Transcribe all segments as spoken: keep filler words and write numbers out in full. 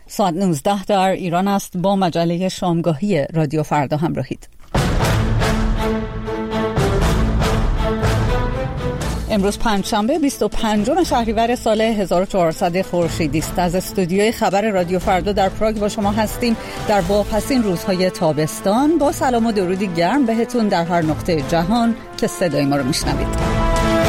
ساعت نوزده در ایران است. با مجله شامگاهی رادیو فردا همراهید. امروز پنجشنبه بیست و پنجم شهریور سال هزار و چهارصد خورشیدی است. از استودیوی خبر رادیو فردا در پراگ با شما هستیم در واپسین روزهای تابستان. با سلام و درودی گرم بهتون در هر نقطه جهان که صدای ما رو میشنوید.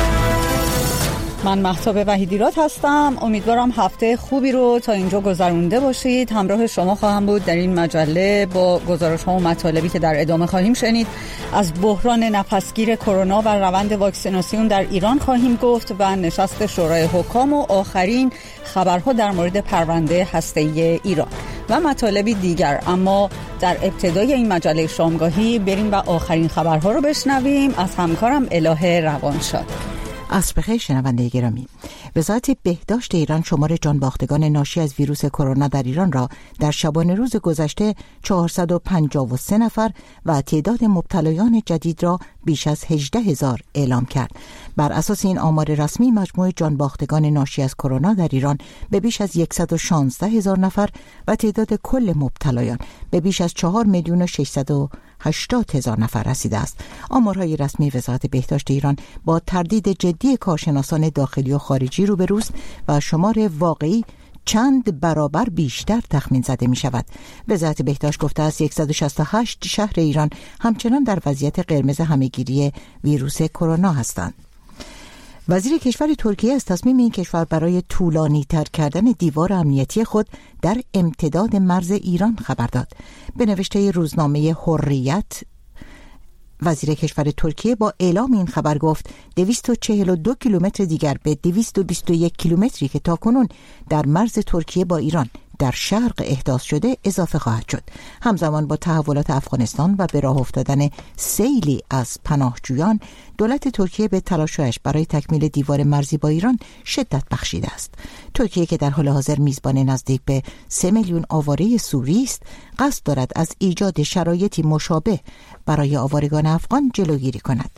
من مهتاب وحیدیراد هستم. امیدوارم هفته خوبی رو تا اینجا گذرونده باشید. همراه شما خواهم بود در این مجله با گزارش ها و مطالبی که در ادامه خواهیم شنید. از بحران نفسگیر کرونا و روند واکسیناسیون در ایران خواهیم گفت و نشست شورای حکام و آخرین خبرها در مورد پرونده هسته‌ای ایران و مطالبی دیگر. اما در ابتدای این مجله شامگاهی بریم و آخرین خبرها رو بشنویم از همکارم الهه روانشاد. عصر بخیر شنونده گرامی. وزارت بهداشت ایران شمار جانباختگان ناشی از ویروس کرونا در ایران را در شبانه روز گذشته چهارصد و پنجاه و سه نفر و تعداد مبتلایان جدید را بیش از هجده هزار اعلام کرد. بر اساس این آمار رسمی مجموع جانباختگان ناشی از کرونا در ایران به بیش از صد و شانزده هزار نفر و تعداد کل مبتلایان به بیش از چهار میلیون و ششصد و هشتاد هزار نفر رسیده است. آمارهای رسمی وزارت بهداشت ایران با تردید جدی کارشناسان داخلی و خارجی روبروست و شمار واقعی چند برابر بیشتر تخمین زده می شود. وزارت بهداشت گفته است صد و شصت و هشت شهر ایران همچنان در وضعیت قرمز همهگیری ویروس کرونا هستند. وزیر کشور ترکیه از تصمیم این کشور برای طولانی تر کردن دیوار امنیتی خود در امتداد مرز ایران خبر داد. به نوشته روزنامه حریت، وزیر کشور ترکیه با اعلام این خبر گفت دویست و چهل و دو کیلومتر دیگر به دویست و بیست و یک کیلومتری که تاکنون در مرز ترکیه با ایران در شرق احداث شده اضافه خواهد شد. همزمان با تحولات افغانستان و به راه افتادن سیلی از پناهجویان، دولت ترکیه به تلاشش برای تکمیل دیوار مرزی با ایران شدت بخشیده است. ترکیه که در حال حاضر میزبان نزدیک به سه میلیون آواره سوری است، قصد دارد از ایجاد شرایطی مشابه برای آوارگان افغان جلوگیری کند.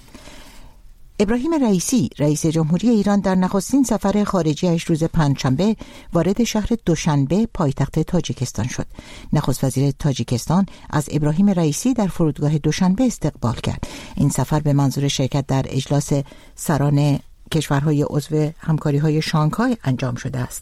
ابراهیم رئیسی، رئیس جمهوری ایران در نخستین سفر خارجی‌اش روز پنجشنبه وارد شهر دوشنبه پایتخت تاجیکستان شد. نخست وزیر تاجیکستان از ابراهیم رئیسی در فرودگاه دوشنبه استقبال کرد. این سفر به منظور شرکت در اجلاس سران کشورهای عضو همکاری‌های شانگهای انجام شده است.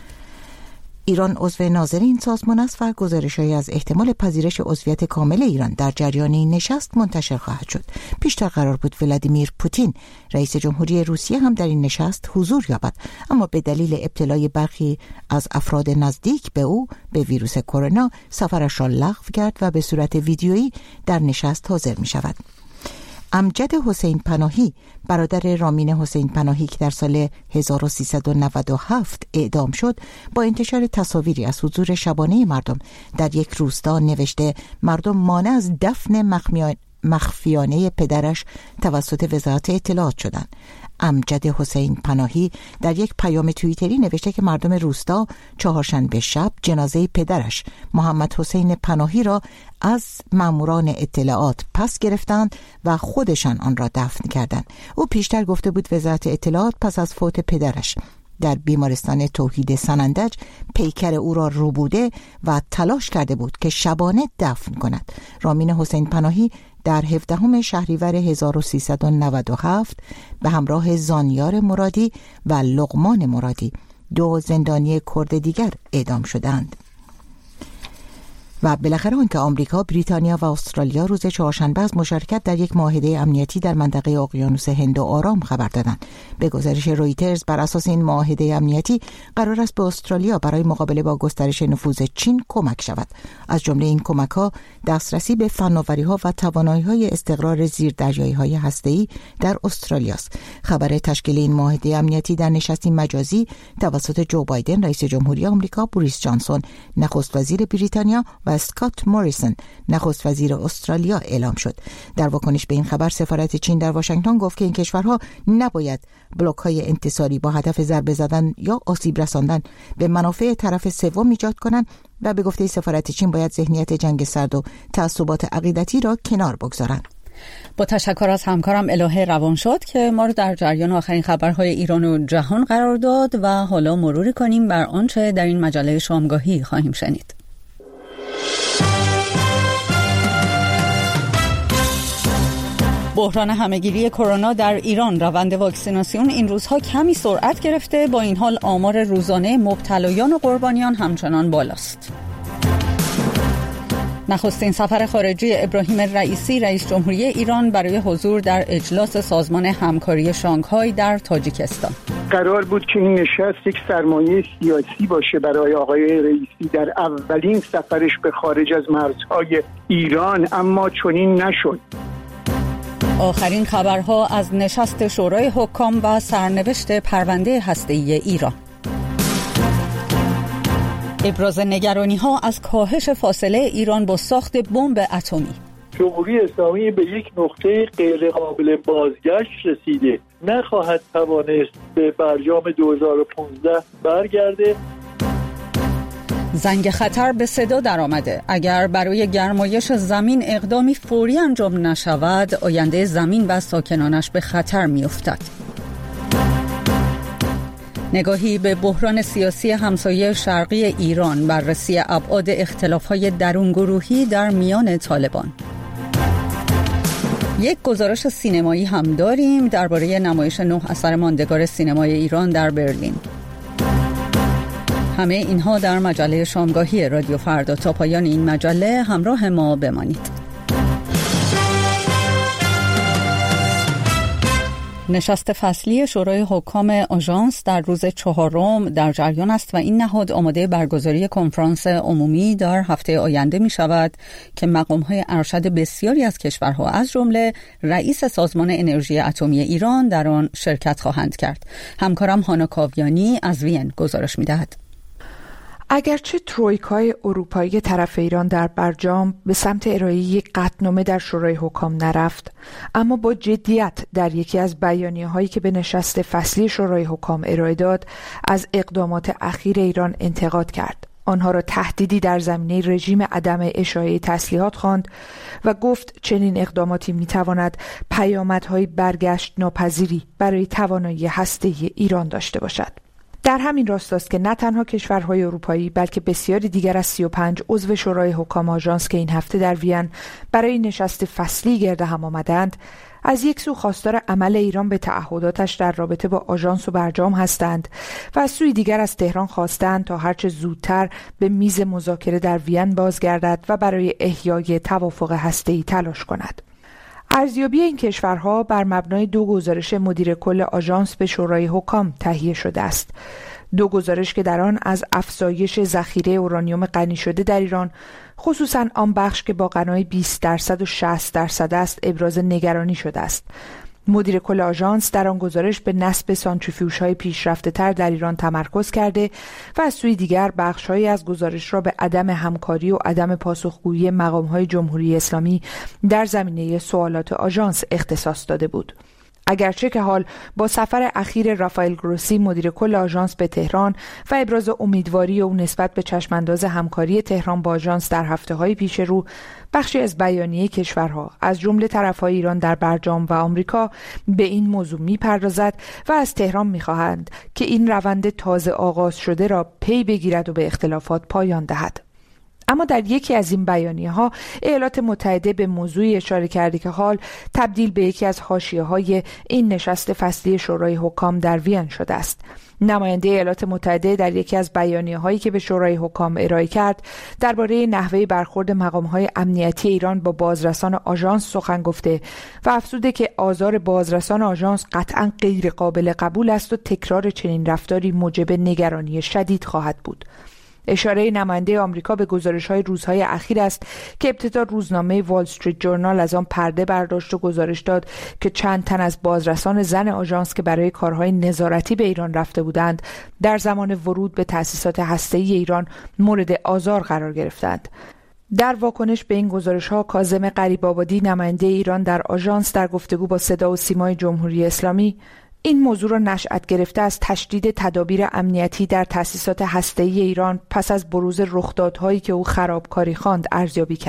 ایران عضو ناظرین سازمان است و گزارش‌هایی از احتمال پذیرش عضویت کامل ایران در جریان این نشست منتشر خواهد شد. پیشتر قرار بود ولادیمیر پوتین، رئیس جمهوری روسیه هم در این نشست حضور یابد، اما به دلیل ابتلای برخی از افراد نزدیک به او به ویروس کرونا سفرش را لغو کرد و به صورت ویدیویی در نشست حاضر می‌شود. امجد حسین پناهی، برادر رامین حسین پناهی که در سال هزار و سیصد و نود و هفت اعدام شد، با انتشار تصاویری از حضور شبانه مردم در یک روستا نوشته مردم مانع از دفن مخفیانه پدرش توسط وزارت اطلاعات شدند. امجد حسین پناهی در یک پیام توییتری نوشته که مردم روستا چهارشنبه شب جنازه پدرش محمد حسین پناهی را از ماموران اطلاعات پس گرفتند و خودشان آن را دفن کردند. او پیشتر گفته بود وزارت اطلاعات پس از فوت پدرش در بیمارستان توحید سنندج پیکر او را ربوده و تلاش کرده بود که شبانه دفن کند. رامین حسین پناهی در هفدهم شهریور هزار و سیصد و نود و هفت به همراه زانیار مرادی و لقمان مرادی، دو زندانی کرد دیگر اعدام شدند. و بالاخره آنکه آمریکا، بریتانیا و استرالیا روز چهارشنبه از مشارکت در یک معاهده امنیتی در منطقه اقیانوس هند و آرام خبر دادند. به گزارش رویترز بر اساس این معاهده امنیتی قرار است به استرالیا برای مقابله با گسترش نفوذ چین کمک شود. از جمله این کمک‌ها دسترسی به فناوری‌ها و توانایی‌های استقرار زیردریایی‌های هسته‌ای در استرالیا است. خبر تشکیل این معاهده امنیتی در نشستی مجازی توسط جو بایدن رئیس جمهوری آمریکا، بوریس جانسون نخست وزیر بریتانیا و اسکات موریسون نخست وزیر استرالیا اعلام شد. در واکنش به این خبر سفارت چین در واشنگتن گفت که این کشورها نباید بلوک‌های انتصاری با هدف ضربه زدن یا آسیب رساندن به منافع طرف سوم ایجاد کنند و به گفته سفارت چین باید ذهنیت جنگ سرد و تعصبات عقیدتی را کنار بگذارند. با تشکر از همکارم الهه روانشاد که ما رو در جریان آخرین خبرهای ایران و جهان قرار داد و حالا مروری کنیم بر آنچه در این مجله شامگاهی خواهیم شنید. بحران همه‌گیری کرونا در ایران، روند واکسیناسیون این روزها کمی سرعت گرفته، با این حال آمار روزانه مبتلایان و قربانیان همچنان بالاست. نخستین سفر خارجی ابراهیم رئیسی رئیس جمهوری ایران برای حضور در اجلاس سازمان همکاری شانگهای در تاجیکستان. قرار بود که این نشست یک سرمایه سیاسی باشه برای آقای رئیسی در اولین سفرش به خارج از مرزهای ایران، اما چنین نشد. آخرین خبرها از نشست شورای حکام و سرنوشت پرونده هسته‌ای ایران. ابراز نگرانی‌ها از کاهش فاصله ایران با ساخت بمب اتمی. جمهوری اسلامی به یک نقطه غیر قابل بازگشت رسیده، نخواهد توانست به برجام دو هزار و پانزده برگرده. زنگ خطر به صدا در آمده. اگر برای گرمایش زمین اقدامی فوری انجام نشود، آینده زمین و ساکنانش به خطر می افتد. نگاهی به بحران سیاسی همسایه شرقی ایران، بررسی ابعاد اختلاف‌های درونگروهی در میان طالبان. یک گزارش سینمایی هم داریم درباره نمایش نه اثر ماندگار سینمای ایران در برلین. همه اینها در مجله شامگاهی رادیو فردا. تا پایان این مجله همراه ما بمانید. نشست فصلی شورای حکام آژانس در روز چهارم در جریان است و این نهاد آماده برگزاری کنفرانس عمومی در هفته آینده می شود که مقام‌های ارشد بسیاری از کشورها از جمله رئیس سازمان انرژی اتمی ایران در آن شرکت خواهند کرد. همکارم هانا کاویانی از وین گزارش می دهد. اگرچه ترویکای اروپایی طرف ایران در برجام به سمت ارائه یک قطعنامه در شورای حکام نرفت، اما با جدیت در یکی از بیانیه‌هایی که به نشست فصلی شورای حکام ارائه داد از اقدامات اخیر ایران انتقاد کرد. آنها را تهدیدی در زمینه رژیم عدم اشاعه تسلیحات خواند و گفت چنین اقداماتی می‌تواند پیامدهای برگشت ناپذیری برای توانایی هسته‌ای ایران داشته باشد. در همین راستاست که نه تنها کشورهای اروپایی بلکه بسیاری دیگر از سی و پنج عضو شورای حکام آژانس که این هفته در وین برای نشست فصلی گرد هم آمدند، از یک سو خواستار عمل ایران به تعهداتش در رابطه با آژانس و برجام هستند و از سوی دیگر از تهران خواستند تا هرچه زودتر به میز مذاکره در وین بازگردد و برای احیای توافق هسته‌ای تلاش کند. ارزیابی این کشورها بر مبنای دو گزارش مدیر کل آژانس به شورای حکام تهیه شده است. دو گزارش که در آن از افزایش ذخیره اورانیوم غنی شده در ایران، خصوصا آن بخش که با غنای بیست درصد و شصت درصد است، ابراز نگرانی شده است. مدیر کل آژانس در آن گزارش به نصب سانتریفیوژهای پیشرفته تر در ایران تمرکز کرده و از سوی دیگر بخش‌هایی از گزارش را به عدم همکاری و عدم پاسخگویی مقام‌های جمهوری اسلامی در زمینه سوالات آژانس اختصاص داده بود. اگرچه که حال با سفر اخیر رافائل گروسی مدیر کل آژانس به تهران و ابراز امیدواری او نسبت به چشمانداز همکاری تهران با آژانس در هفته‌های پیش رو، بخشی از بیانیه کشورها از جمله طرف‌های ایران در برجام و آمریکا به این موضوع می‌پردازد و از تهران می‌خواهند که این روند تازه آغاز شده را پی بگیرد و به اختلافات پایان دهد. اما در یکی از این بیانیه‌ها ایالات متحده به موضوعی اشاره کرده که حال تبدیل به یکی از حاشیه‌های این نشست فصلی شورای حکام در وین شده است. نماینده ایالات متحده در یکی از بیانیه‌هایی که به شورای حکام ارائه کرد درباره نحوه برخورد مقام‌های امنیتی ایران با بازرسان آژانس سخن گفته و افزوده که آزار بازرسان آژانس قطعاً غیر قابل قبول است و تکرار چنین رفتاری موجب نگرانی شدید خواهد بود. اشاره نماینده آمریکا به گزارش‌های روزهای اخیر است که ابتدا روزنامه وال استریت جورنال از آن پرده برداشت و گزارش داد که چند تن از بازرسان زن آژانس که برای کارهای نظارتی به ایران رفته بودند در زمان ورود به تأسیسات هسته‌ای ایران مورد آزار قرار گرفتند. در واکنش به این گزارش‌ها کاظم غریب‌آبادی نماینده ایران در آژانس در گفتگو با صدا و سیمای جمهوری اسلامی این موضوع را نشأت گرفته از تشدید تدابیر امنیتی در تأسیسات هسته‌ای ایران پس از بروز رخدادهایی که او خرابکاری خواند ارزیابی کرد.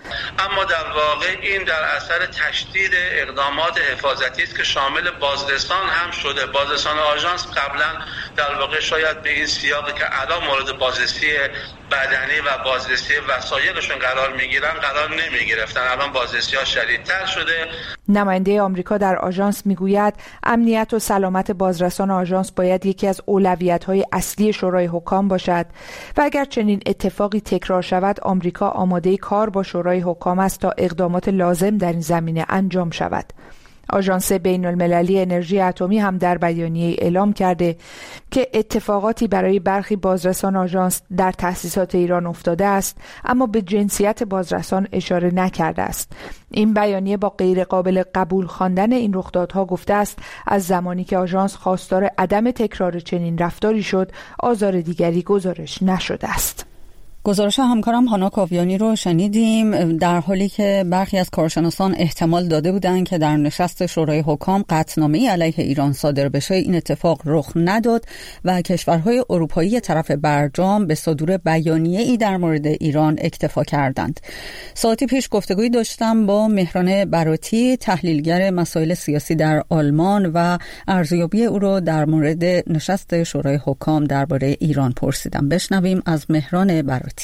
اما در واقع این در اثر تشدید اقدامات حفاظتی است که شامل بازرسان هم شده. بازرسان آژانس قبلا در واقع شاید به این سیاقی که الان مورد بازرسی بدنی و بازرسی وسایلشون قرار میگیرن قرار نمیگرفتن. الان بازرسی ها شدیدتر شده. نماینده آمریکا در آژانس میگوید امنیت و سلامت بازرسان آژانس باید یکی از اولویت‌های اصلی شورای حکام باشد و اگر چنین اتفاقی تکرار شود آمریکا آماده کار با شورای حکام است تا اقدامات لازم در این زمینه انجام شود. آژانس بین المللی انرژی اتمی هم در بیانیه اعلام کرده که اتفاقاتی برای برخی بازرسان آژانس در تأسیسات ایران افتاده است اما به جنسیت بازرسان اشاره نکرده است. این بیانیه با غیر قابل قبول خواندن این رخدادها گفته است از زمانی که آژانس خواستار عدم تکرار چنین رفتاری شد آزار دیگری گزارش نشده است. گزارش همکارم هانا کاویانی رو شنیدیم، در حالی که برخی از کارشناسان احتمال داده بودند که در نشست شورای حکام قطعنامه‌ای علیه ایران صادر بشه این اتفاق رخ نداد و کشورهای اروپایی طرف برجام به صدور بیانیه‌ای در مورد ایران اکتفا کردند. ساعتی پیش گفتگویی داشتم با مهران براتی، تحلیلگر مسائل سیاسی در آلمان، و ارزیابی او رو در مورد نشست شورای حکام درباره ایران پرسیدم. بشنویم از مهران براتی.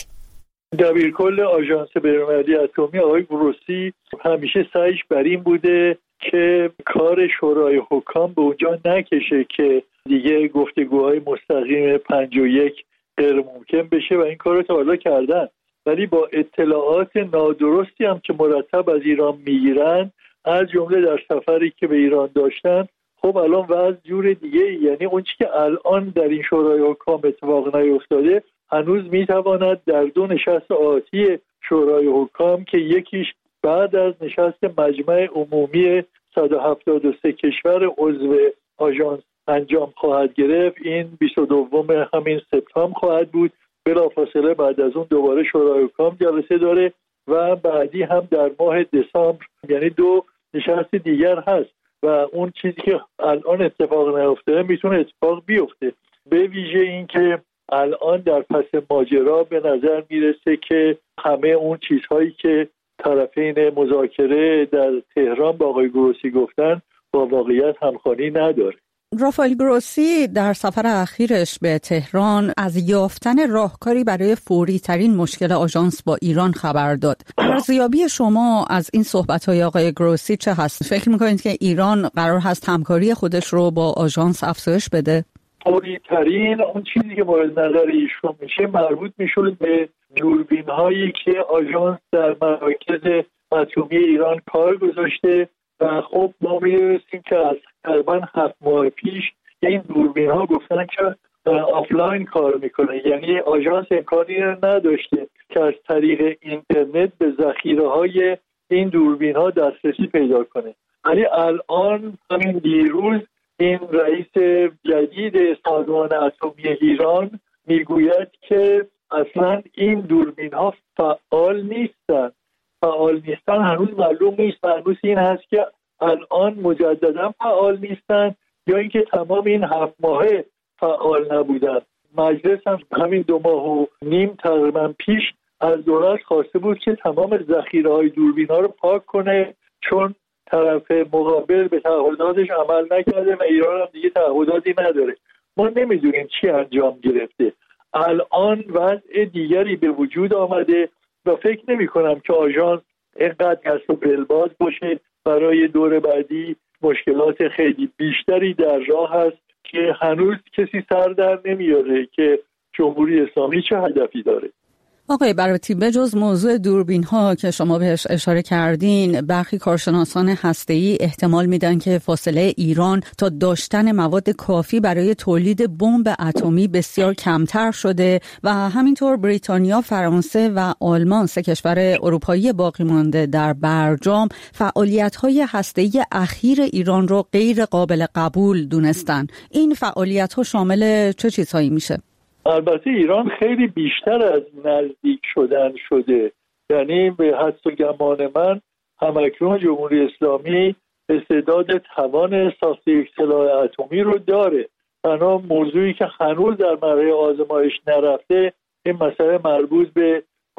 دبیرکل آژانس بین‌المللی اتمی آقای گروسی همیشه سعیش بر این بوده که کار شورای حکام به اونجا نکشه که دیگه گفتگوهای مستقیم پنج و یک غیر ممکن بشه و این کار رو تا حالا کردن، ولی با اطلاعات نادرستی هم که مرتب از ایران میگیرن، از جمله در سفری که به ایران داشتن، خب الان وضع جور دیگه، یعنی اون چی که الان در این شورای حکام اتفاق نیفتاده هنوز میتواند در دو نشست آتی شورای حکام که یکیش بعد از نشست مجمع عمومی صد و هفتاد و سه کشور عضو آژانس انجام خواهد گرفت، این بیست و دوم همین سپتامبر خواهد بود، بلافاصله بعد از اون دوباره شورای حکام جلسه داره و بعدی هم در ماه دسامبر، یعنی دو نشست دیگر هست و اون چیزی که الان اتفاق نیفتاده میتونه اتفاق بیفته. به ویژه این که الان در پس ماجرا به نظر میرسه که همه اون چیزهایی که طرفین مذاکره در تهران با آقای گروسی گفتن با واقعیت همخوانی نداره. رافائل گروسی در سفر اخیرش به تهران از یافتن راهکاری برای فوری ترین مشکل آژانس با ایران خبر داد. ارزیابی شما از این صحبت‌های آقای گروسی چه هست؟ فکر می‌کنید که ایران قرار هست همکاری خودش رو با آژانس افزایش بده؟ فوری ترین اون چیزی که مورد نظر ایشون میشه مربوط میشه به دوربین هایی که آژانس در مراکز اتمی ایران کار گذاشته و خب ما می‌رسیم که از تقریبا هفت ماه پیش این دوربین ها گفتن که آفلاین کار میکنه، یعنی آژانس امکانی نداشته که از طریق اینترنت به ذخیره های این دوربین ها دسترسی پیدا کنه. ولی الان همین دیروز این رئیس جدید سازمان اتمی ایران میگوید که اصلا این دوربین ها فعال نیستن فعال نیستن هنوز معلوم نیست، هنوز این هست که الان مجددا فعال نیستن یا اینکه تمام این هفت ماهه فعال نبودن. مجلس هم همین دو ماه و نیم تقریبا پیش از دولت خواسته بود که تمام ذخیره های دوربین ها رو پاک کنه، چون طرف مقابل به تعهداتش عمل نکرده و ایران هم دیگه تعهداتی نداره. ما نمیدونیم چی انجام گرفته. الان وضع دیگری به وجود آمده و فکر نمی کنم که آژانس اینقدر دست و دلباز باشه. برای دور بعدی مشکلات خیلی بیشتری در راه هست که هنوز کسی سر در نمیاره که جمهوری اسلامی چه هدفی داره. آقای براتی، بجز موضوع دوربین ها که شما بهش اشاره کردین، برخی کارشناسان هسته‌ای احتمال میدن که فاصله ایران تا داشتن مواد کافی برای تولید بمب اتمی بسیار کمتر شده و همینطور بریتانیا، فرانسه و آلمان، سه کشور اروپایی باقی مانده در برجام، فعالیت‌های هسته‌ای اخیر ایران رو غیر قابل قبول دونستن. این فعالیت‌ها شامل چه چیزهایی میشه؟ البته ایران خیلی بیشتر از نزدیک شدن شده، یعنی به حدس و گمان من همکنون جمهوری اسلامی استعداد توان ساخت یک سلاح اتمی رو داره. تنها موضوعی که هنوز در مرحله آزمایش نرفته این مسئله مربوط به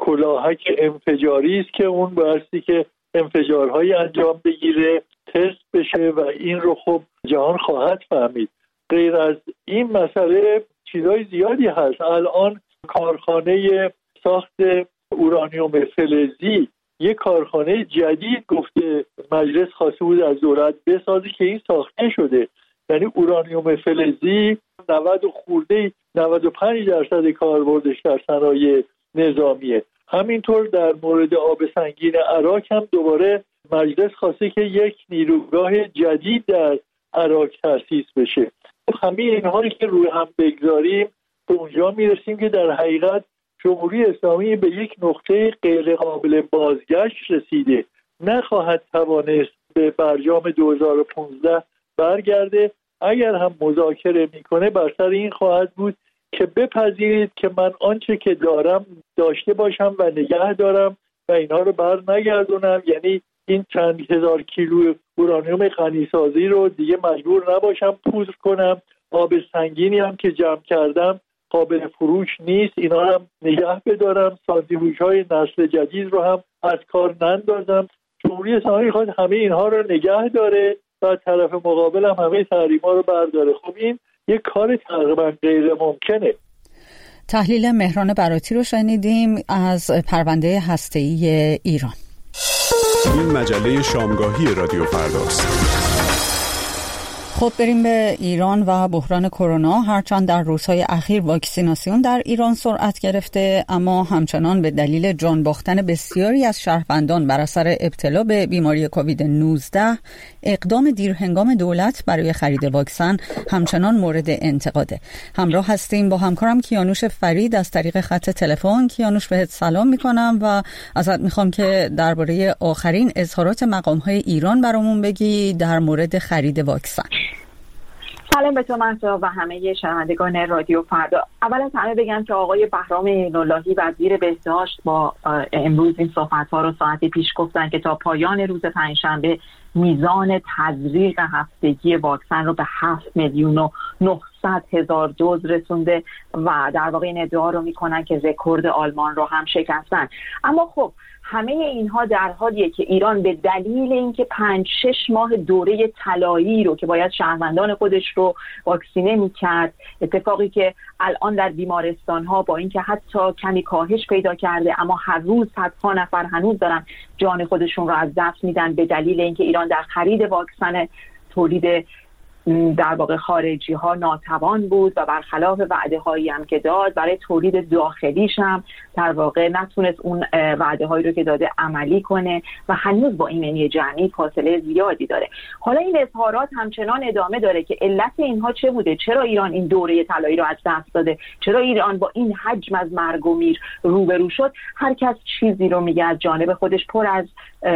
کلاهک انفجاری است که اون بایستی که انفجارهایی انجام بگیره، تست بشه و این رو خب جهان خواهد فهمید. غیر از این مسئله چیزای زیادی هست. الان کارخانه ساخت اورانیوم فلزی یک کارخانه جدید گفته مجلس خواسته بود از دولت بسازه که این ساخته شده. یعنی اورانیوم فلزی نود خورده نود و پنج درصد کاربردش در صنایع نظامیه. همینطور در مورد آب سنگین عراق هم دوباره مجلس خواسته که یک نیروگاه جدید در عراق تأسیس بشه. همه اینها رو که روی هم بگذاریم به اونجا میرسیم که در حقیقت جمهوری اسلامی به یک نقطه غیر قابل بازگشت رسیده، نخواهد توانست به برجام دو هزار و پانزده برگرده. اگر هم مذاکره میکنه بر سر این خواهد بود که بپذیرید که من آنچه که دارم داشته باشم و نگه دارم و اینها رو بر نگردونم. یعنی این چند هزار کیلو اورانیوم غنیسازی رو دیگه مجبور نباشم پودر کنم. آب سنگینی هم که جمع کردم قابل فروش نیست، اینا هم نگه بدارم. ساندویچ‌های نسل جدید رو هم از کار نندازم. جمهوری اسلامی خواهد همه اینها رو نگه داره و طرف مقابل هم همه تحریم‌ها رو برداره. خب این یک کار تقریبا غیر ممکنه. تحلیل مهران براتی رو شنیدیم از پرونده هسته‌ای ایران. این مجله شامگاهی رادیو فرداست. خب بریم به ایران و بحران کرونا. هرچند در روزهای اخیر واکسیناسیون در ایران سرعت گرفته، اما همچنان به دلیل جان باختن بسیاری از شهروندان بر اثر ابتلا به بیماری کووید نوزده اقدام دیرهنگام دولت برای خرید واکسن همچنان مورد انتقاده. همراه هستیم با همکارم کیانوش فرید از طریق خط تلفن. کیانوش بهت سلام میکنم و ازت میخوام که درباره آخرین اظهارات مقام‌های ایران برامون بگی در مورد خرید واکسن. سلام به تو مهسا و همه شنوندگان رادیو فردا. اول از همه بگم که آقای بهرام عین‌اللهی وزیر بهداشت با امروز این صحبت‌ها رو ساعتی پیش گفتن که تا پایان روز پنجشنبه میزان تزریق هفتگی واکسن رو به هفت میلیون و نهصد هزار دوز رسونده و در واقع این ادعا رو میکنن که رکورد آلمان رو هم شکستن. اما خب همه اینها در حالیه که ایران به دلیل اینکه پنج شش ماه دوره طلایی رو که باید شهروندان خودش رو واکسینه میکرد، اتفاقی که الان در بیمارستان ها با اینکه حتی کمی کاهش پیدا کرده اما هر روز صدها نفر هنوز دارن جان خودشون رو از دست میدن به دلیل اینکه ایران در خرید واکسن تولید در واقع خارجی ها ناتوان بود و برخلاف وعده هایی هم که داد برای تولید داخلیش هم در واقع نتونست اون وعده هایی رو که داده عملی کنه و هنوز با ایمنی جمعی فاصله زیادی داره. حالا این اظهارات همچنان ادامه داره که علت اینها چه بوده؟ چرا ایران این دوره طلایی رو از دست داده؟ چرا ایران با این حجم از مرگ و میر روبرو شد؟ هر کس چیزی رو میگه از جانب خودش، پر از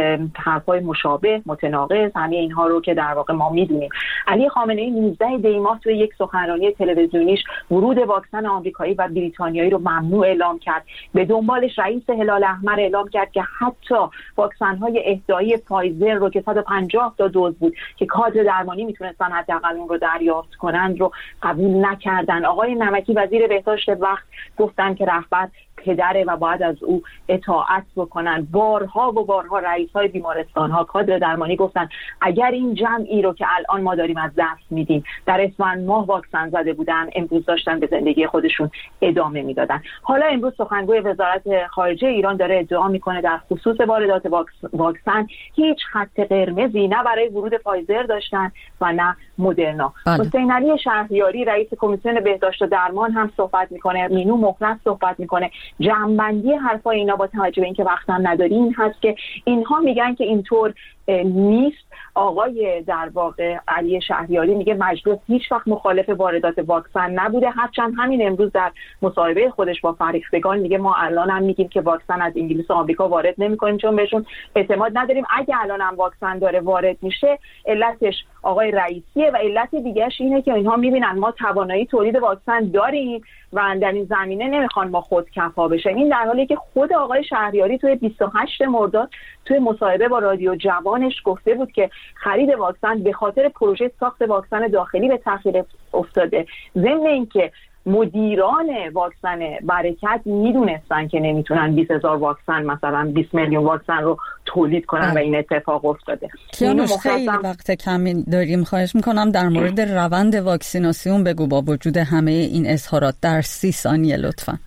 حرفای مشابه متناقض، همه اینها رو که در واقع ما میدونیم. علی خامنه‌ای نوزده دی ماه توی یک سخنرانی تلویزیونیش ورود واکسن آمریکایی و بریتانیایی رو ممنوع اعلام کرد. به دنبالش رئیس هلال احمر اعلام کرد که حتی واکسن‌های اهدایی فایزر رو که صد و پنجاه تا دوز بود که کادر درمانی میتونستن حداقل اون رو دریافت کنند رو قبول نکردن. آقای نمکی وزیر بهداشت وقت گفتن که رهبر پدره و باید از او اطاعت بکنن. بارها و بارها رئیس‌های بیمارستان‌ها، کادر درمانی گفتن اگر این جمعی رو که الان ما داریم از دست میدیم در اسفند ماه واکسن زده بودن، امروز داشتن به زندگی خودشون ادامه میدادن. حالا امروز سخنگوی وزارت خارجه ایران داره ادعا میکنه در خصوص واردات واکسن هیچ خط قرمزی نه برای ورود فایزر داشتن و نه مدرنا. حسین علی شهریاری رئیس کمیسیون بهداشت و درمان هم صحبت میکنه، مینو مخلص صحبت میکنه. جمع‌بندی حرفای اینا با توجه به اینکه وقتم نداریم این هست که اینها میگن که اینطور نیست. آقای در واقع علی شهریاری میگه مجلس هیچ وقت مخالف واردات واکسن نبوده، هرچند همین امروز در مصاحبه خودش با فریختگان میگه ما الان هم میگیم که واکسن از انگلیس و آمریکا وارد نمی‌کنیم چون بهشون اعتماد نداریم. اگه الان هم واکسن داره وارد میشه علتش آقای رئیسیه و علت دیگه‌اش اینه که اینها میبینن ما توانایی تولید واکسن داریم و در این زمینه نمیخوان ما خودکفا بشیم. این در حالی که خود آقای شهریاری توی بیست و هشت مرداد توی مصاحبه با رادیو جوانش گفته بود که خرید واکسن به خاطر پروژه ساخت واکسن داخلی به تأخیر افتاده. ضمن اینکه مدیران واکسن برکت میدونستن که نمیتونن بیست هزار واکسن مثلا بیست میلیون واکسن رو تولید کنن و این اتفاق افتاده. کیانوش خیلی وقت کمی داریم، خواهش میکنم در مورد روند واکسیناسیون بگو با وجود همه این اظهارات در سی ثانیه لطفا.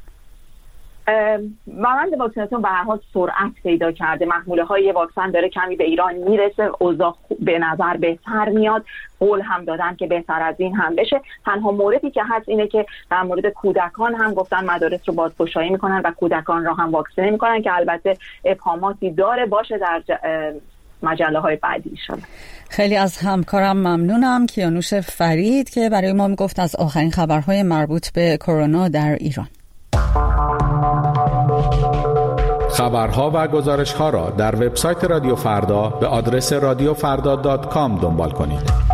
روند واکسیناسیون به هر حال سرعت پیدا کرده، محموله های واکسن داره کمی به ایران میرسه، اوضاع به نظر بهتر میاد، قول هم دادن که بهتر از این هم بشه. تنها موردی که هست اینه که در مورد کودکان هم گفتن مدارس رو بازگشایی میکنن و کودکان رو هم واکسینه میکنن که البته ابهاماتی داره، باشه در مجله های بعدی شده. خیلی از همکارم ممنونم. کیانوش فرید که برای ما میگفت از آخرین خبرهای مربوط به کرونا در ایران. خبرها و گزارش‌ها را در وبسایت رادیو فردا به آدرس رادیو فردا دات کام دنبال کنید.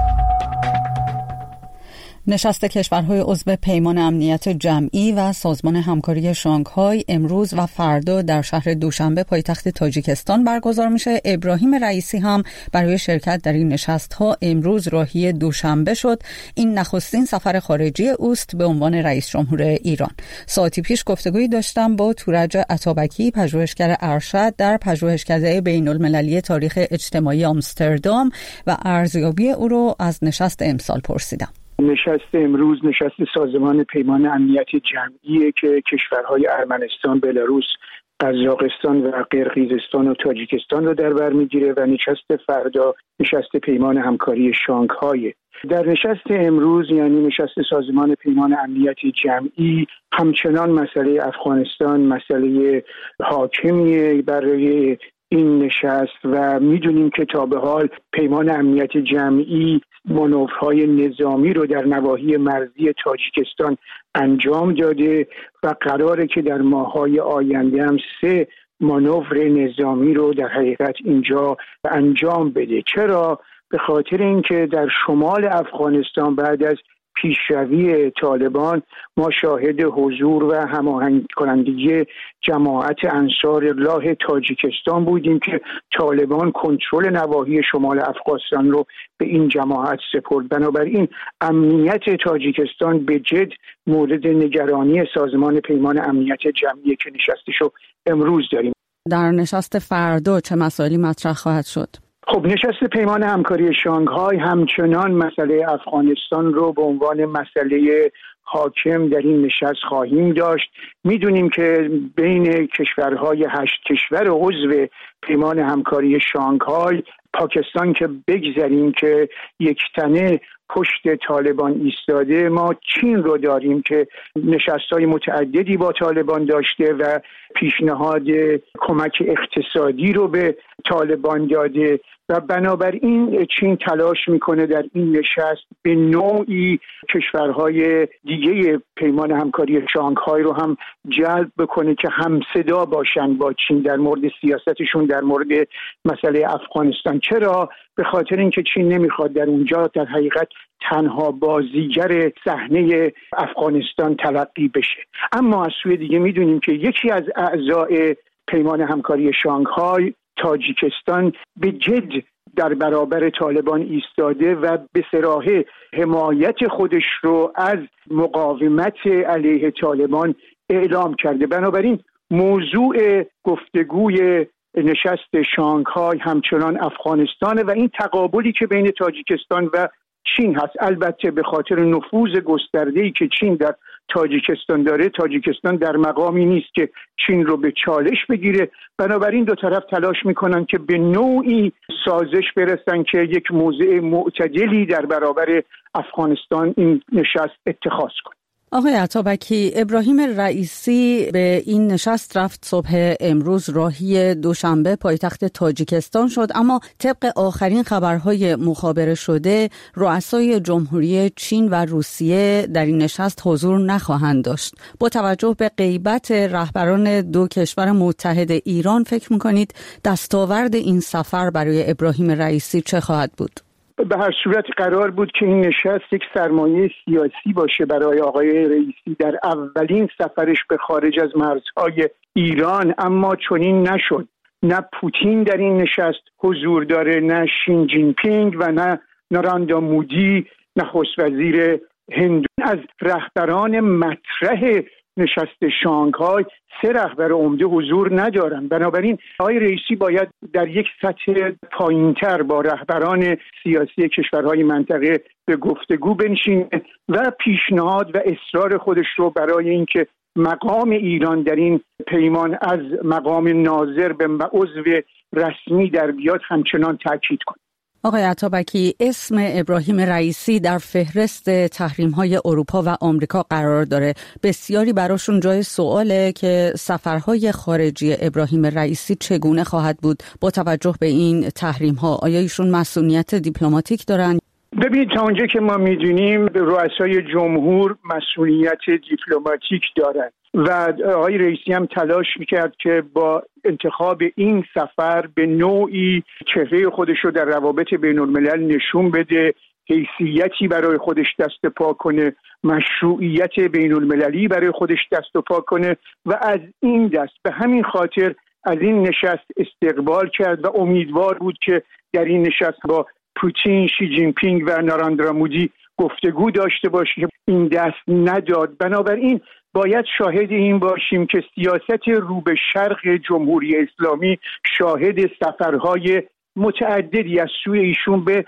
نشست کشورهای عضو پیمان امنیت جمعی و سازمان همکاری شانگهای امروز و فردا در شهر دوشنبه پایتخت تاجیکستان برگزار میشه. ابراهیم رئیسی هم برای شرکت در این نشست‌ها امروز راهی دوشنبه شد. این نخستین سفر خارجی اوست به عنوان رئیس جمهور ایران. ساعتی پیش گفتگویی داشتم با تورج عطابکی، پژوهشگر ارشد در پژوهشکده بین‌المللی تاریخ اجتماعی آمستردام و ارزیابی او رو از نشست امسال پرسیدم. نشست امروز نشست سازمان پیمان امنیت جمعیه که کشورهای ارمنستان، بلاروس، قزاقستان و قرقیزستان و تاجیکستان رو در بر میگیره و نشست فردا نشست پیمان همکاری شانگهای. در نشست امروز یعنی نشست سازمان پیمان امنیت جمعی همچنان مسئله افغانستان مسئله حاکمیه برای این نشست و میدونیم که تا به حال پیمان امنیت جمعی مانورهای نظامی رو در نواحی مرزی تاجیکستان انجام داده و قراره که در ماه‌های آینده هم سه مانور نظامی رو در حقیقت اینجا انجام بده. چرا؟ به خاطر اینکه در شمال افغانستان بعد از پیشروی طالبان ما شاهد حضور و هماهنگ کنندگی جماعت انصار الله تاجیکستان بودیم که طالبان کنترل نواحی شمال افغانستان رو به این جماعت سپرد. بنابراین امنیت تاجیکستان به جد مورد نگرانی سازمان پیمان امنیت جمعی که نشستشو امروز داریم. در نشست فردا چه مسائلی مطرح خواهد شد؟ خب نشست پیمان همکاری شانگهای همچنان مسئله افغانستان رو به عنوان مسئله حاکم در این نشست خواهیم داشت. میدونیم که بین کشورهای هشت کشور عضو پیمان همکاری شانگهای پاکستان که بگذاریم که یک تنه پشت طالبان ایستاده، ما چین رو داریم که نشست‌های متعددی با طالبان داشته و پیشنهاد کمک اقتصادی رو به طالبان داده و بنابراین چین تلاش میکنه در این نشست به نوعی کشورهای دیگه پیمان همکاری شانگهای رو هم جلب بکنه که همصدا باشن با چین در مورد سیاستشون در مورد مسئله افغانستان. چرا؟ به خاطر اینکه چین نمیخواد در اونجا در حقیقت تنها بازیگر صحنه افغانستان تلقی بشه. اما از سوی دیگه میدونیم که یکی از اعضای پیمان همکاری شانگهای تاجیکستان به جد در برابر طالبان ایستاده و به صراحه حمایت خودش رو از مقاومت علیه طالبان اعلام کرده. بنابراین موضوع گفتگوی نشست شانگهای همچنان افغانستان و این تقابلی که بین تاجیکستان و چین هست. البته به خاطر نفوذ گسترده‌ای که چین در تاجیکستان داره، تاجیکستان در مقامی نیست که چین رو به چالش بگیره. بنابراین دو طرف تلاش میکنن که به نوعی سازش برسن که یک موضع معتدلی در برابر افغانستان این نشست اتخاذ کنه. آقای عطابکی، ابراهیم رئیسی به این نشست رفت صبح امروز راهی دوشنبه پایتخت تاجیکستان شد، اما طبق آخرین خبرهای مخابره شده رؤسای جمهوری چین و روسیه در این نشست حضور نخواهند داشت. با توجه به غیبت رهبران دو کشور متحد ایران فکر می‌کنید دستاورد این سفر برای ابراهیم رئیسی چه خواهد بود؟ به هر صورت قرار بود که این نشست یک سرمایه سیاسی باشه برای آقای رئیسی در اولین سفرش به خارج از مرزهای ایران، اما چنین نشد. نه پوتین در این نشست حضور داره، نه شین جین پینگ و نه ناراندا مودی، نخست وزیر هندون از رهبران مطرح نشست شانگهای سه رهبر عمده حضور ندارن. بنابراین آقای رئیسی باید در یک سطح پایینتر با رهبران سیاسی کشورهای منطقه به گفتگو بنشینه و پیشنهاد و اصرار خودش رو برای اینکه مقام ایران در این پیمان از مقام ناظر به عضو رسمی در بیاد همچنان تاکید کنه. آقای عطابکی، اسم ابراهیم رئیسی در فهرست تحریم‌های اروپا و آمریکا قرار داره. بسیاری براشون جای سواله که سفرهای خارجی ابراهیم رئیسی چگونه خواهد بود با توجه به این تحریم‌ها. آیا ایشون مسئولیت دیپلماتیک دارن؟ ببینید، تا اونجا که ما می‌دونیم رؤسای جمهور مسئولیت دیپلماتیک دارن و آقای رئیسی هم تلاش میکرد که با انتخاب این سفر به نوعی چهره خودش رو در روابط بین الملل نشون بده، حیثیتی برای خودش دست پا کنه، مشروعیت بین المللی برای خودش دست پا کنه و از این دست به همین خاطر از این نشست استقبال کرد و امیدوار بود که در این نشست با پوتین، شی جین پینگ و ناراندرا مودی گفتگو داشته باشه که این دست نداد. بنابراین باید شاهد این باشیم که سیاست رو به شرق جمهوری اسلامی شاهد سفرهای متعددی از سوی ایشون به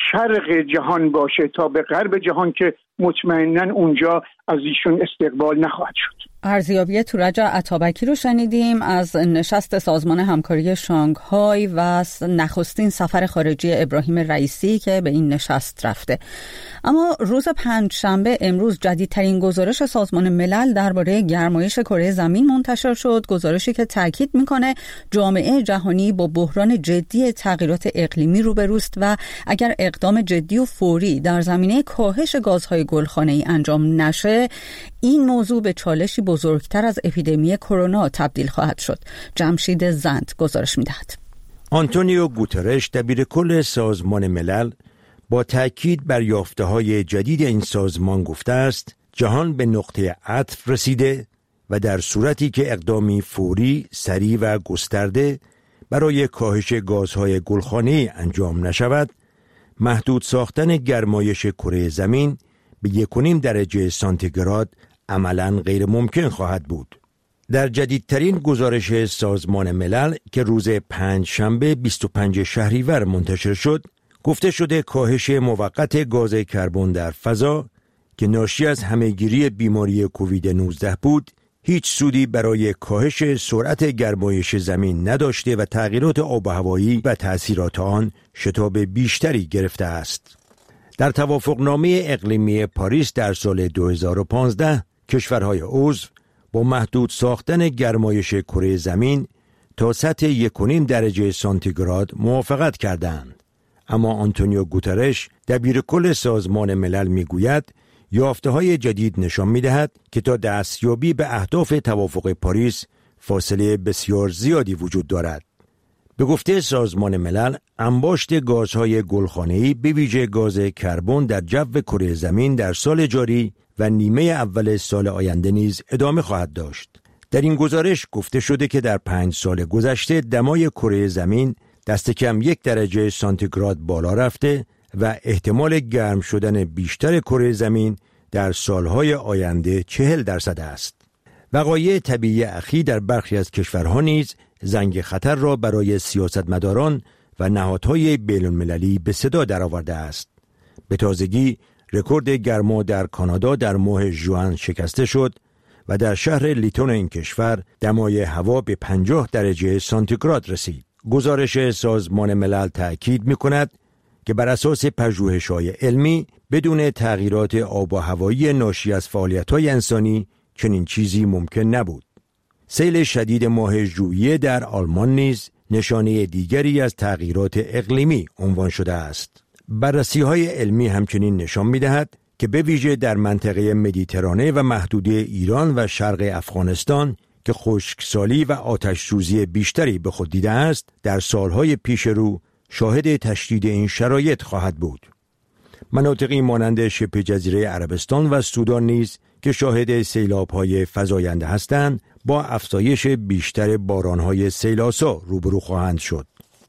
شرق جهان باشه تا به غرب جهان که مطمئناً اونجا از ایشون استقبال نخواهد شد. ارزیابی تورج عطابکی رو شنیدیم از نشست سازمان همکاری شانگهای و نخستین سفر خارجی ابراهیم رئیسی که به این نشست رفته. اما روز پنجشنبه امروز جدیدترین گزارش سازمان ملل درباره گرمایش کره زمین منتشر شد، گزارشی که تاکید میکنه جامعه جهانی با بحران جدی تغییرات اقلیمی روبروست و اگر اقدام جدی و فوری در زمینه کاهش گازهای گلخانه‌ای انجام نشه، این موضوع به چالشی بزرگتر از اپیدمی کرونا تبدیل خواهد شد. جمشید زند گزارش می‌دهد. آنتونیو گوترش دبیرکل سازمان ملل با تأکید بر یافته‌های جدید این سازمان گفته است جهان به نقطه عطف رسیده و در صورتی که اقدامی فوری، سریع و گسترده برای کاهش گازهای گلخانه‌ای انجام نشود، محدود ساختن گرمایش کره زمین به یک و نیم درجه سانتیگراد عملاً غیر ممکن خواهد بود. در جدیدترین گزارش سازمان ملل که روز پنج شنبه بیست و پنج شهریور منتشر شد، گفته شده کاهش موقت گاز کربن در فضا که ناشی از همهگیری بیماری کووید نوزده بود، هیچ سودی برای کاهش سرعت گرمایش زمین نداشته و تغییرات آب و هوایی و تأثیرات آن شتاب بیشتری گرفته است. در توافقنامه اقلیمی پاریس در سال دو هزار و پانزده کشورهای عضو با محدود ساختن گرمایش کره زمین تا سطح یک و نیم درجه سانتیگراد موافقت کردند. اما آنتونیو گوترش دبیرکل سازمان ملل میگوید یافته‌های جدید نشان می‌دهد که تا دستیابی به اهداف توافق پاریس فاصله بسیار زیادی وجود دارد. به گفته سازمان ملل، انباشت گازهای گلخانه‌ای به ویژه گاز کربن در جو کره زمین در سال جاری و نیمه اول سال آینده نیز ادامه خواهد داشت. در این گزارش گفته شده که در پنج سال گذشته دمای کره زمین دست کم یک درجه سانتیگراد بالا رفته و احتمال گرم شدن بیشتر کره زمین در سالهای آینده چهل درصد است. وقایع طبیعی اخیر در برخی از کشورها نیز زنگ خطر را برای سیاستمداران و نهادهای بین‌المللی به صدا درآورده است. به تازگی رکورد گرما در کانادا در ماه ژوئن شکسته شد و در شهر لیتون این کشور دمای هوا به پنجاه درجه سانتیگراد رسید. گزارش سازمان ملل تأکید می‌کند که بر اساس پژوهش‌های علمی بدون تغییرات آب و هوایی ناشی از فعالیت‌های انسانی چنین چیزی ممکن نبود. سیل شدید ماه ژوئیه در آلمان نیز نشانه دیگری از تغییرات اقلیمی عنوان شده است. بررسی‌های علمی همچنین نشان می‌دهد که به ویژه در منطقه مدیترانه و محدوده ایران و شرق افغانستان که خشکسالی و آتش‌سوزی بیشتری به خود دیده است، در سالهای پیش رو شاهد تشدید این شرایط خواهد بود. مناطقی مانند شبه جزیره عربستان و سودان نیز که شاهد سیلاب‌های فزاینده هستند، با افزایش بیشتر باران‌های سیل‌آسا روبرو خواهند شد.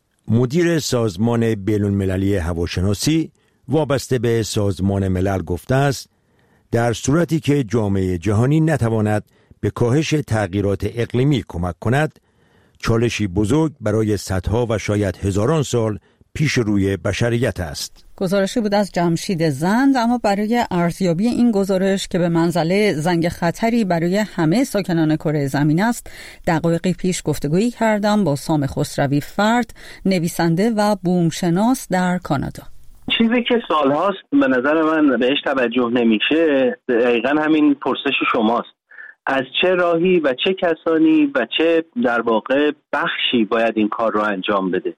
مدیر سازمان بین‌المللی هواشناسی وابسته به سازمان ملل گفته است در صورتی که جامعه جهانی نتواند به کاهش تغییرات اقلیمی کمک کند، چالشی بزرگ برای صدها و شاید هزاران سال پیش روی بشریت است. گزارشی بود از جمشید زند. اما برای ارزیابی این گزارش که به منزله زنگ خطری برای همه ساکنان کره زمین است، دقایقی پیش گفتگویی کردم با سام خسروی فرد، نویسنده و بومشناس در کانادا. چیزی که سالهاست به نظر من بهش توجه نمیشه، دقیقاً همین پرسش شماست. از چه راهی و چه کسانی و چه در واقع بخشی باید این کار رو انجام بده؟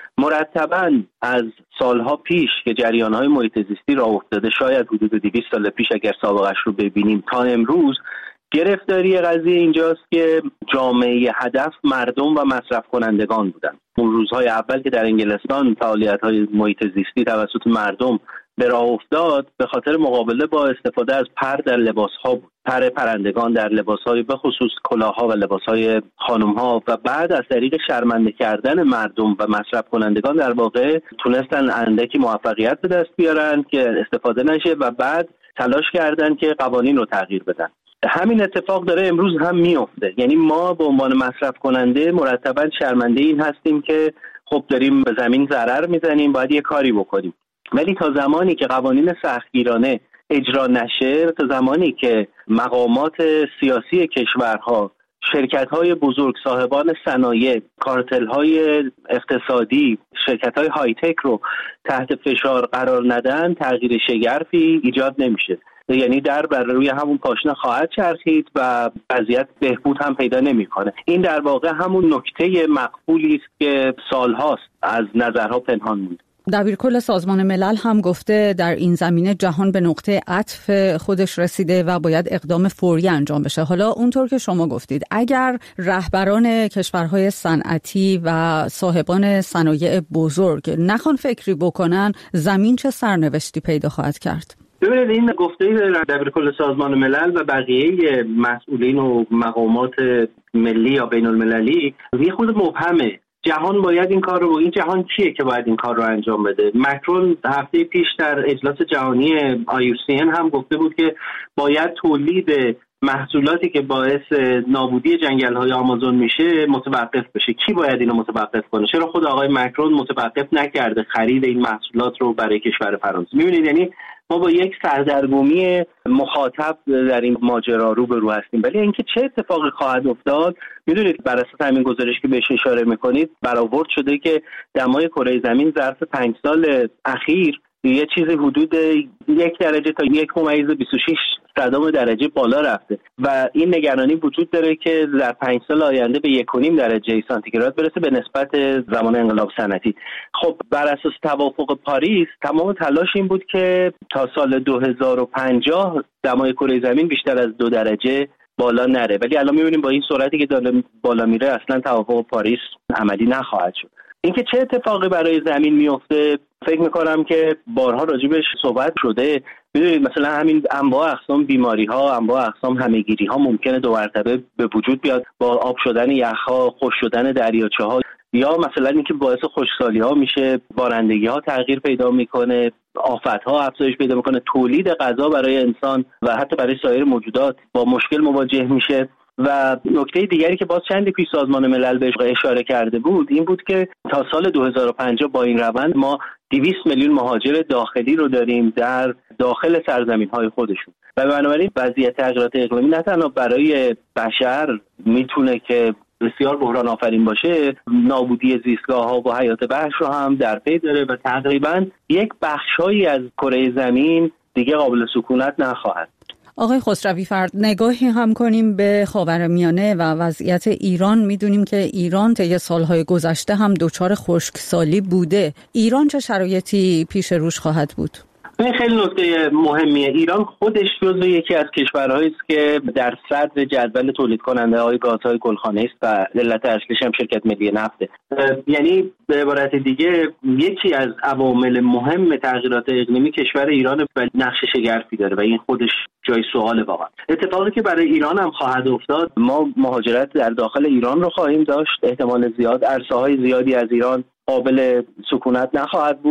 مرتباً از سالها پیش که جریان‌های محیط زیستی راه افتاده، شاید حدود دویست سال پیش اگر سابقش رو ببینیم تا امروز، گرفتاری قضیه اینجاست که جامعه هدف مردم و مصرف کنندگان بودن. اون روزهای اول که در انگلستان فعالیت‌های محیط زیستی توسط مردم به راه افتاد، به خاطر مقابله با استفاده از پر در لباس‌ها بود. پر پرندگان در لباس‌های به خصوص کلاه‌ها و لباس‌های خانم‌ها، و بعد از طریق شرمنده کردن مردم و مصرف کنندگان در واقع تونستن اندکی موفقیت به دست بیارن که استفاده نشه و بعد تلاش کردن که قوانین رو تغییر بدن. همین اتفاق داره امروز هم میفته. یعنی ما به عنوان مصرف کننده مرتباً شرمنده این هستیم که خب داریم به زمین ضرر میزنیم، باید یه کاری بکنیم. ولی تا زمانی که قوانین سختگیرانه اجرا نشه، تا زمانی که مقامات سیاسی کشورها، شرکت‌های بزرگ، صاحبان صنایع، کارتل‌های اقتصادی، شرکت‌های های تک رو تحت فشار قرار ندن، تغییر شگرفی ایجاد نمیشه. یعنی در بر روی همون پاشنه خواهد چرخید و وضعیت بهبود هم پیدا نمیکنه. این در واقع همون نکته مقبولی است که سالهاست از نظرها پنهان بود. دبیرکل سازمان ملل هم گفته در این زمینه جهان به نقطه عطف خودش رسیده و باید اقدام فوری انجام بشه. حالا اونطور که شما گفتید، اگر رهبران کشورهای صنعتی و صاحبان صنایع بزرگ نخوان فکری بکنن، زمین چه سرنوشتی پیدا خواهد کرد؟ ببینید، این گفته دبیرکل سازمان ملل و بقیه مسئولین و مقامات ملی یا بین المللی یه خود مبهمه. جهان باید این کار رو، این جهان کیه که باید این کار رو انجام بده؟ مکرون هفته پیش در اجلاس جهانی آی یو سی ان هم گفته بود که باید تولید محصولاتی که باعث نابودی جنگل‌های آمازون میشه متوقف بشه. کی باید اینو متوقف کنه؟ چرا خود آقای مکرون متوقف نکرده خرید این محصولات رو برای کشور فرانسه؟ می‌بینید، یعنی ما با یک سردرگمی مخاطب در این ماجرا روبرو هستیم. ولی اینکه چه اتفاقی خواهد افتاد، میدونید بر اساس همین گزارش که بهش اشاره میکنید، برآورد شده که دمای کره زمین ظرف پنج سال اخیر یه چیزی حدود یک درجه تا یک ممیز بیست و شش صدام درجه بالا رفته و این نگرانی وجود داره که در پنج سال آینده به یک و نیم درجه سانتیگراد برسه به نسبت زمان انقلاب صنعتی. خب بر اساس توافق پاریس تمام تلاش این بود که تا سال دو هزار و پنجاه دمای کره زمین بیشتر از دو درجه بالا نره، ولی الان می‌بینیم با این سرعتی که داره بالا میره اصلا توافق پاریس عملی نخواهد شد. اینکه چه اتفاقی برای زمین میفته، فکر میکنم که بارها راجبش صحبت شده. میدونید مثلا همین انواع اقسام بیماری ها، انواع اقسام همهگیری ها ممکنه دو مرتبه به وجود بیاد با آب شدن یخها، خشک شدن دریاچه ها، یا مثلا اینکه باعث خشکسالی ها میشه، بارندگی ها تغییر پیدا میکنه، آفت ها افزایش پیدا میکنه، تولید غذا برای انسان و حتی برای سایر موجودات با مشکل مواجه میشه. و نکته دیگری که باز چند پیش سازمان ملل بهش اشاره کرده بود این بود که تا سال دو هزار و پنجاه با این روند ما دویست میلیون مهاجر داخلی رو داریم در داخل سرزمین‌های خودشون و بنابراین وضعیت تغییرات اقلیمی نه تنها برای بشر میتونه که بسیار بحران آفرین باشه، نابودی زیستگاه‌ها و حیات وحش رو هم در پی داره و تقریباً یک بخشایی از کره زمین دیگه قابل سکونت نخواهد. آقای خسروی فرد، نگاهی هم کنیم به خاورمیانه و وضعیت ایران. میدونیم که ایران طی سالهای گذشته هم دچار خشکسالی بوده. ایران چه شرایطی پیش روش خواهد بود؟ این خیلی نکته مهمیه. ایران خودش جزو یکی از کشورهایی است که در صدر جدول تولید کننده های گازهای گلخانه است و علت اصلیش هم شرکت ملی نفته. یعنی به عبارت دیگه یکی از عوامل مهم تغییرات اقلیمی کشور ایران و نقش شگرفی داره و این خودش جای سوال واقعا. اتفاقی که برای ایران هم خواهد افتاد، ما مهاجرت در داخل ایران رو خواهیم داشت. احتمال زیاد عرصه‌های زیادی از ایران قابل سکونت نخواهد بود.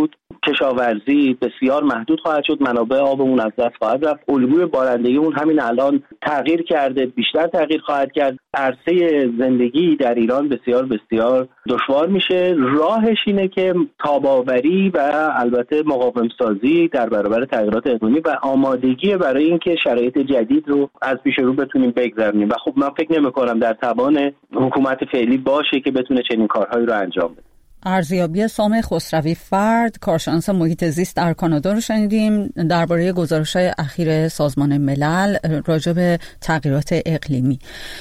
کشاورزی بسیار محدود خواهد شد، منابع آبمون از دست خواهد رفت، الگوی بارندگیمون همین الان تغییر کرده، بیشتر تغییر خواهد کرد. عرصه زندگی در ایران بسیار بسیار دشوار میشه. راهش اینه که تاب‌آوری و البته مقاوم سازی در برابر تغییرات اقلیمی و آمادگی برای اینکه شرایط جدید رو از پیش رو بتونیم بگذرونیم و خب من فکر نمی‌کنم در توان حکومت فعلی باشه که بتونه چنین کارهایی رو انجام بده. ارزیابی سام خسروی فرد، کارشناس محیط زیست در کانادا رو شنیدیم درباره گزارش‌های اخیر سازمان ملل راجع به تغییرات اقلیمی.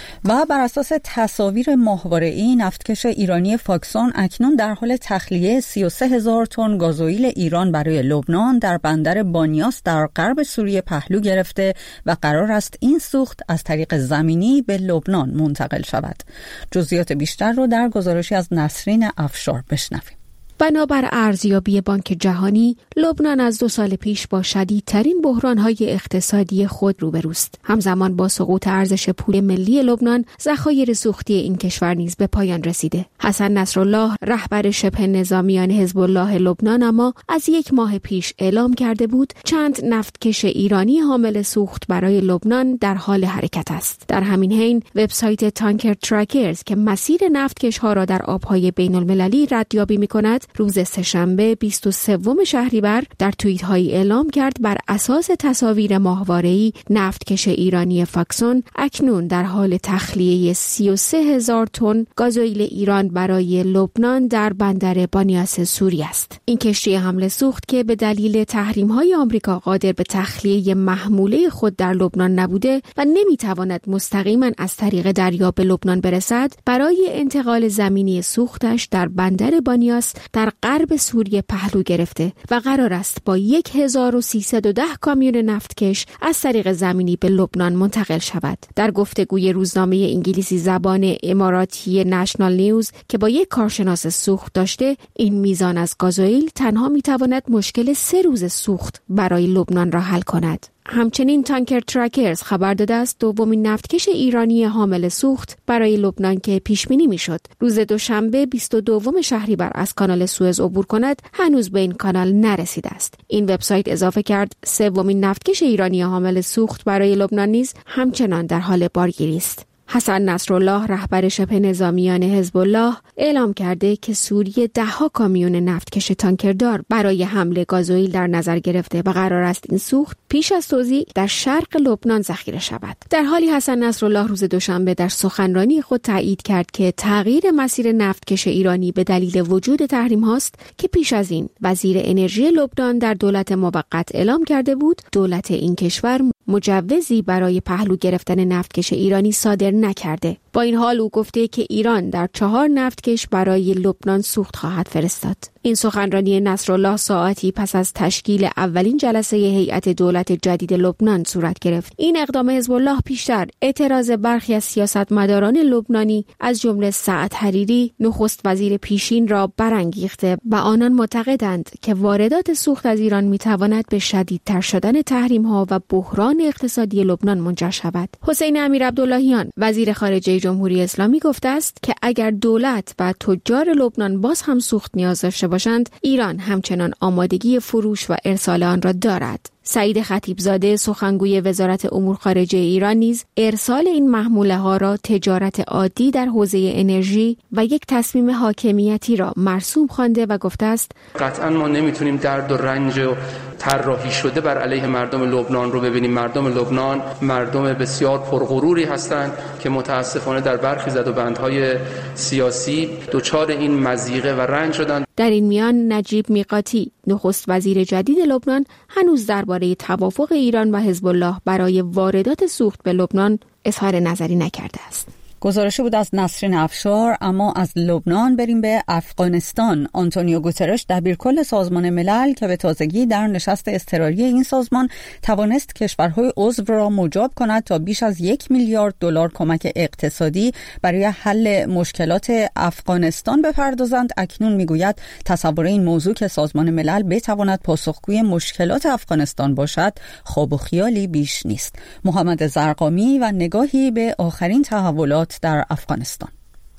و بر اساس تصاویر ماهواره‌ای، نفتکش ایرانی فاکسون اکنون در حال تخلیه سی و سه هزار تن گازوئیل ایران برای لبنان در بندر بانیاس در غرب سوریه پهلو گرفته و قرار است این سوخت از طریق زمینی به لبنان منتقل شود. جزئیات بیشتر رو در گزارشی از نسرین افشار بشنویم. بنابر ارزیابی بانک جهانی، لبنان از دو سال پیش با شدیدترین بحران‌های اقتصادی خود روبروست. همزمان با سقوط ارزش پول ملی لبنان، ذخایر سوختی این کشور نیز به پایان رسیده. حسن نصرالله، رهبر شبه نظامیان حزب الله لبنان، اما از یک ماه پیش اعلام کرده بود چند نفتکش ایرانی حامل سوخت برای لبنان در حال حرکت است. در همین حین وبسایت تانکر ترکرز که مسیر نفتکش‌ها را در آب‌های بین‌المللی ردیابی می‌کند، روز سه‌شنبه بیست و سوم شهریور در توییت‌هایی اعلام کرد بر اساس تصاویر ماهواره‌ای نفتکش ایرانی فاکسون اکنون در حال تخلیه سی و سه هزار تن گازوئیل ایران برای لبنان در بندر بانیاس سوریه است. این کشتی حمل سوخت که به دلیل تحریم‌های آمریکا قادر به تخلیه محموله خود در لبنان نبوده و نمی‌تواند مستقیما از طریق دریا به لبنان برسد، برای انتقال زمینی سوختش در بندر بانیاس در غرب سوریه پهلو گرفته و قرار است با هزار و سیصد و ده کامیون نفتکش از طریق زمینی به لبنان منتقل شود. در گفتگوی روزنامه انگلیسی زبان اماراتی نشنال نیوز که با یک کارشناس سوخت داشته، این میزان از گازوئیل تنها میتواند مشکل سه روز سوخت برای لبنان را حل کند. همچنین تانکر ترکرز خبر داده است دومین نفتکش ایرانی حامل سوخت برای لبنان که پیش بینی میشد روز دوشنبه بیست و دوم شهریور از کانال سوئز عبور کند، هنوز به این کانال نرسیده است. این وبسایت اضافه کرد سومین نفتکش ایرانی حامل سوخت برای لبنان نیز همچنان در حال بارگیری است. حسن نصرالله، رهبر شبه نظامیان حزب الله، اعلام کرده که سوریه ده‌ها کامیون نفتکش تانکردار برای حمل گازوئیل در نظر گرفته و قرار است این سوخت پیش از توزیع در شرق لبنان ذخیره شود. در حالی حسن نصرالله روز دوشنبه در سخنرانی خود تایید کرد که تغییر مسیر نفتکش ایرانی به دلیل وجود تحریم هاست که پیش از این وزیر انرژی لبنان در دولت موقت اعلام کرده بود دولت این کشور مجوزی برای پهلو گرفتن نفتکش ایرانی صادر نکرده. با این حال او گفته که ایران در چهار نفتکش برای لبنان سوخت خواهد فرستاد. این سخنرانی نصرالله ساعتی پس از تشکیل اولین جلسه هیئت دولت جدید لبنان صورت گرفت. این اقدام حزب الله پیشتر اعتراض برخی از سیاستمداران لبنانی از جمله سعد حریری، نخست وزیر پیشین، را برانگیخته و آنان معتقدند که واردات سوخت از ایران میتواند به شدیدتر شدن تحریم‌ها و بحران اقتصادی لبنان منجر شود. حسین امیرعبداللهیان، وزیر خارجه جمهوری اسلامی، گفته است که اگر دولت و تجار لبنان باز هم سوخت نیاز داشته باشند، ایران همچنان آمادگی فروش و ارسال آن را دارد. سعید خطیبزاده، سخنگوی وزارت امور خارجه ایران، نیز ارسال این محموله ها را تجارت عادی در حوزه انرژی و یک تصمیم حاکمیتی را مرسوم خوانده و گفته است قطعا ما نمیتونیم درد و رنج و طراحی شده بر علیه مردم لبنان رو ببینیم. مردم لبنان مردم بسیار پرغروری هستند که متاسفانه در برخی زدوبندهای سیاسی دچار این مضیقه و رنج شدند. در این میان نجیب میقاتی، نخست وزیر جدید لبنان، هنوز درباره توافق ایران و حزب الله برای واردات سوخت به لبنان اظهار نظری نکرده است. گزارشی بود از نسرین افشار. اما از لبنان بریم به افغانستان. آنتونیو گوترش، دبیرکل سازمان ملل که به تازگی در نشست اضطراری این سازمان توانست کشورهای عضو را مجاب کند تا بیش از یک میلیارد دلار کمک اقتصادی برای حل مشکلات افغانستان بپردازند، اکنون میگوید تصور این موضوع که سازمان ملل بتواند پاسخگوی مشکلات افغانستان باشد خواب و خیالی بیش نیست. محمد زرقامی و نگاهی به آخرین تحولات در افغانستان.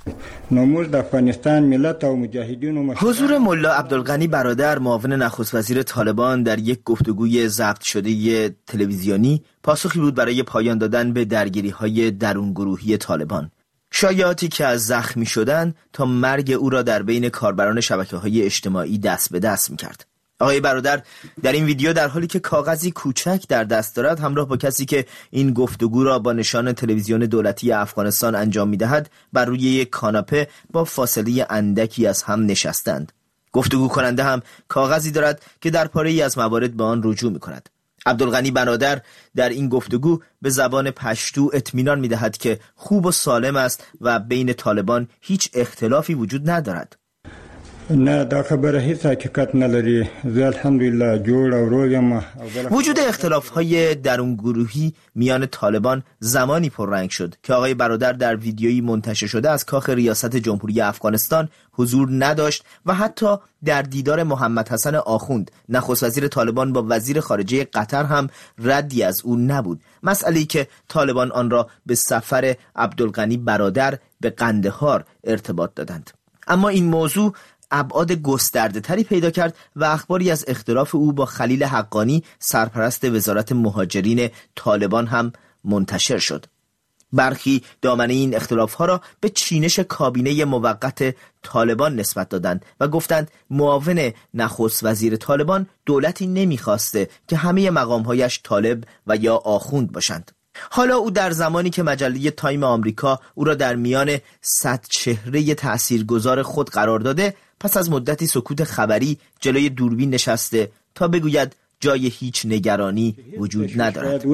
نمود افغانستان ملت و مجاهدین و حضور ملا عبدالغنی برادر معاون نخست وزیر طالبان در یک گفتگوی ضبط شده تلویزیونی پاسخی بود برای پایان دادن به درگیری‌های درونگروهی طالبان. شایعاتی که از زخمی شدن تا مرگ او را در بین کاربران شبکه‌های اجتماعی دست به دست می‌کرد. آقای برادر در این ویدیو در حالی که کاغذی کوچک در دست دارد همراه با کسی که این گفتگو را با نشان تلویزیون دولتی افغانستان انجام می‌دهد بر روی یک کاناپه با فاصله اندکی از هم نشستند. گفتگو کننده هم کاغذی دارد که در پاره‌ای از موارد به آن رجوع می‌کند. عبدالغنی برادر در این گفتگو به زبان پشتو اطمینان می‌دهد که خوب و سالم است و بین طالبان هیچ اختلافی وجود ندارد. نه دا خبره هیچ حقیقت نداری. زه الحمدلله جوړ او روغ یم. وجود اختلاف‌های درونگروهی میان طالبان زمانی پررنگ شد که آقای برادر در ویدیویی منتشر شده از کاخ ریاست جمهوری افغانستان حضور نداشت و حتی در دیدار محمد حسن آخوند نخست وزیر طالبان با وزیر خارجه قطر هم ردی از او نبود، مسئله‌ای که طالبان آن را به سفر عبدالغنی برادر به قندهار ارتباط دادند. اما این موضوع ابعاد گسترده تری پیدا کرد و اخباری از اختلاف او با خلیل حقانی سرپرست وزارت مهاجرین طالبان هم منتشر شد. برخی دامنه این اختلاف‌ها را به چینش کابینه موقت طالبان نسبت دادند و گفتند معاون نخست وزیر طالبان دولتی نمی‌خواسته که همه مقام‌هایش طالب و یا آخوند باشند. حالا او در زمانی که مجله تایم آمریکا او را در میان صد چهره تاثیرگذار خود قرار داده، پس از مدتی سکوت خبری جلوی دوربین نشسته تا بگوید جای هیچ نگرانی وجود ندارد.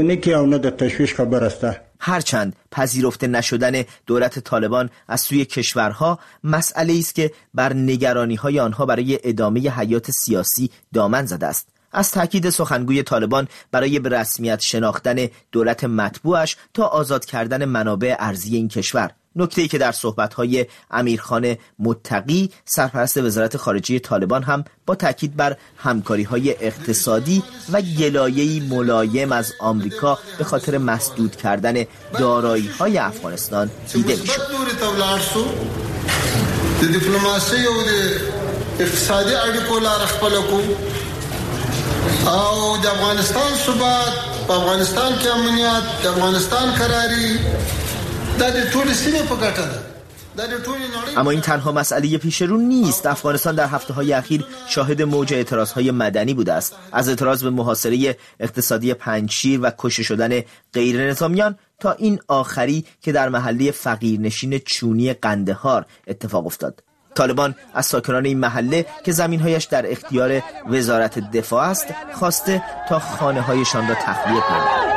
هرچند پذیرفته نشدن دولت طالبان از سوی کشورها مسئله است که بر نگرانی‌های آنها برای ادامه حیات سیاسی دامن زده است. از تاکید سخنگوی طالبان برای به رسمیت شناختن دولت مطبوعش تا آزاد کردن منابع ارضی این کشور، نکته‌ای که در صحبت‌های امیرخان متقی سرپرست وزارت خارجه طالبان هم با تاکید بر همکاری‌های اقتصادی و گلایه‌ای ملایم از آمریکا به خاطر مسدود کردن دارایی‌های افغانستان دیده می‌شد. د دیپلماسۍ او د اقتصادي اړیکو لار خپل کو او د افغانستان ثبات په افغانستان کې امنیت د افغانستان قراری د ټول سیمه په ګټه ده. اما این تنها مسئله پیش رو نیست. افغانستان در هفته‌های اخیر شاهد موج اعتراضهای مدنی بوده است، از اعتراض به محاصره اقتصادی پنجشیر و کشته شدن غیر نظامیان تا این آخری که در محله فقیرنشین چونی قندهار اتفاق افتاد. طالبان از ساکنان این محله که زمین‌هایش در اختیار وزارت دفاع است خواسته تا خانه‌هایشان را تخلیه کنند.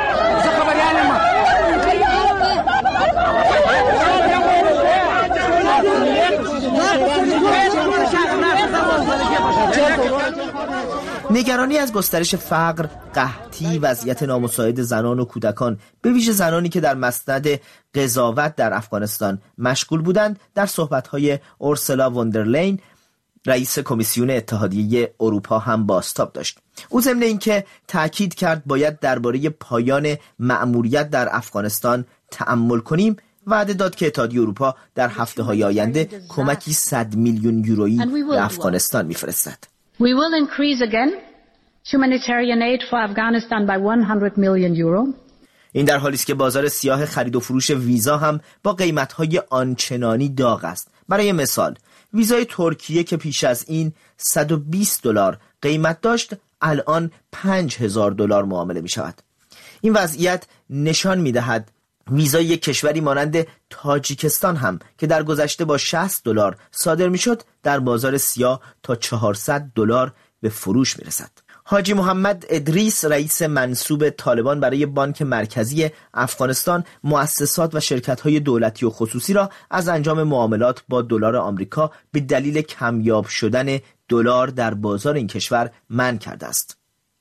نگرانی از گسترش فقر، قحطی، وضعیت نامساعد زنان و کودکان، به ویژه زنانی که در مسند قضاوت در افغانستان مشغول بودند، در صحبت‌های اورسولا ووندرلین رئیس کمیسیون اتحادیه اروپا هم بازتاب داشت. او ضمن اینکه تأکید کرد باید درباره پایان مأموریت در افغانستان تأمل کنیم، وعده داد که اتحادیه اروپا در هفته‌های آینده کمکی صد میلیون یورویی به افغانستان می‌فرستد. We will increase again humanitarian aid for Afghanistan by one hundred million euro. این در حالی است که بازار سیاه خرید و فروش ویزا هم با قیمت‌های آنچنانی داغ است. برای مثال ویزای ترکیه که پیش از این صد و بیست دلار قیمت داشت الان پنج هزار دلار معامله می شود. این وضعیت نشان می دهد ویزای یک کشوری مانند تاجیکستان هم که در گذشته با شصت دلار صادر می شد در بازار سیاه تا چهارصد دلار به فروش می رسد. حاجی محمد ادریس رئیس منصوب طالبان برای بانک مرکزی افغانستان مؤسسات و شرکت‌های دولتی و خصوصی را از انجام معاملات با دلار آمریکا به دلیل کمیاب شدن دلار در بازار این کشور منع کرده است.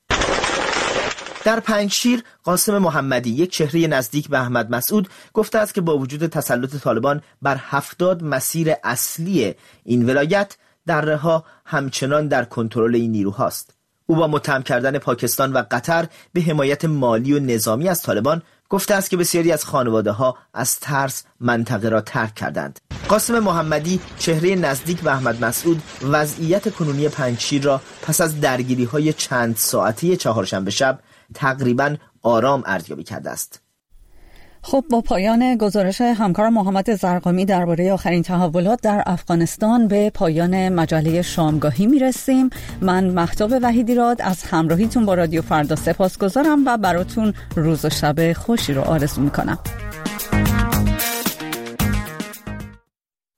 در پنجشیر قاسم محمدی یک چهره نزدیک به احمد مسعود گفته است که با وجود تسلط طالبان بر هفتاد مسیر اصلی این ولایت دره‌ها همچنان در کنترل این نیروهاست. او با متهم کردن پاکستان و قطر به حمایت مالی و نظامی از طالبان گفته است که بسیاری از خانواده‌ها از ترس منطقه را ترک کردند. قاسم محمدی، چهره نزدیک به احمد مسعود، وضعیت کنونی پنجشیر را پس از درگیری‌های چند ساعتی چهارشنبه شب تقریباً آرام ارزیابی کرده است. خب با پایان گزارش همکار محمد زرقامی درباره آخرین تحولات در افغانستان به پایان مجله شامگاهی میرسیم. من مهتاب وحیدیراد از همراهیتون با رادیو فردا سپاسگزارم و براتون روز و شب خوشی رو آرزو میکنم.